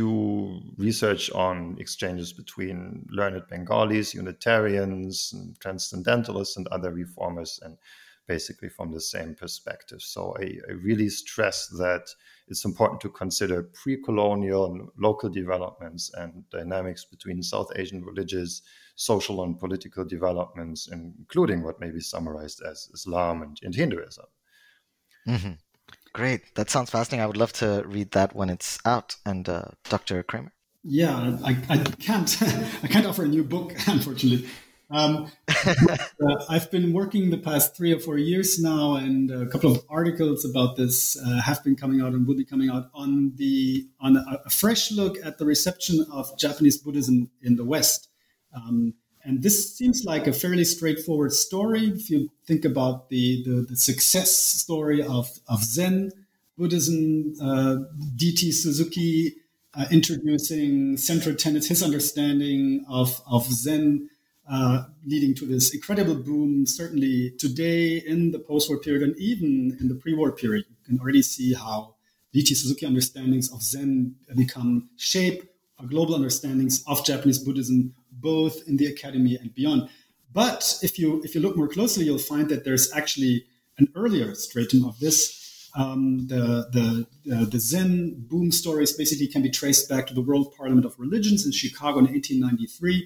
do research on exchanges between learned Bengalis, Unitarians, and Transcendentalists, and other reformers, and basically from the same perspective. So I, I really stress that it's important to consider pre-colonial and local developments and dynamics between South Asian religious, social, and political developments, including what may be summarized as Islam and, and Hinduism. Mm-hmm. Great. That sounds fascinating. I would love to read that when it's out. And uh, Doctor Kramer? Yeah, I, I can't I can't offer a new book, unfortunately. Um, but, uh, I've been working the past three or four years now, and a couple of articles about this uh, have been coming out and will be coming out on the on a, a fresh look at the reception of Japanese Buddhism in the West. Um, and this seems like a fairly straightforward story. If you think about the, the, the success story of, of Zen Buddhism, uh, D T Suzuki uh, introducing central tenets, his understanding of, of Zen, uh, leading to this incredible boom, certainly today in the post-war period and even in the pre-war period. You can already see how D T Suzuki understandings of Zen become shape global understandings of Japanese Buddhism, both in the academy and beyond. But if you if you look more closely, you'll find that there's actually an earlier stratum of this. Um, the, the, uh, the Zen boom stories basically can be traced back to the World Parliament of Religions in Chicago in eighteen ninety-three,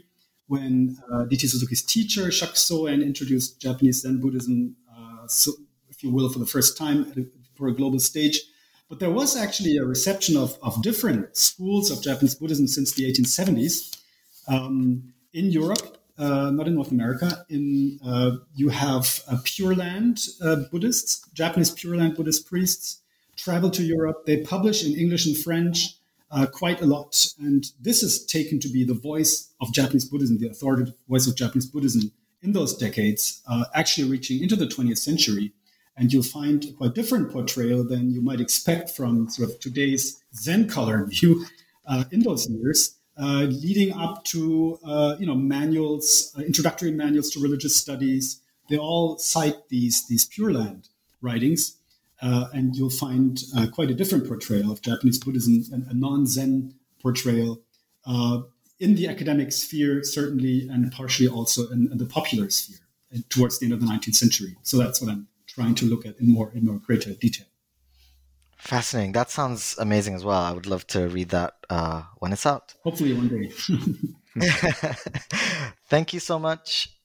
when uh, D T Suzuki's teacher, Shaku Soen, introduced Japanese Zen Buddhism, uh, so, if you will, for the first time at a, for a global stage. But there was actually a reception of, of different schools of Japanese Buddhism since the eighteen seventies. Um, in Europe, uh, not in North America, in uh, you have uh, Pure Land uh, Buddhists, Japanese Pure Land Buddhist priests, travel to Europe. They publish in English and French uh, quite a lot. And this is taken to be the voice of Japanese Buddhism, the authoritative voice of Japanese Buddhism in those decades, uh, actually reaching into the twentieth century. And you'll find a quite different portrayal than you might expect from sort of today's Zen colored view uh, in those years, uh, leading up to uh, you know manuals, uh, introductory manuals to religious studies. They all cite these these Pure Land writings, uh, and you'll find uh, quite a different portrayal of Japanese Buddhism, a, a non-Zen portrayal uh, in the academic sphere, certainly, and partially also in, in the popular sphere uh, towards the end of the nineteenth century. So that's what I'm trying to look at in more in more greater detail. Fascinating. That sounds amazing as well. I would love to read that uh, when it's out. Hopefully one day. Thank you so much.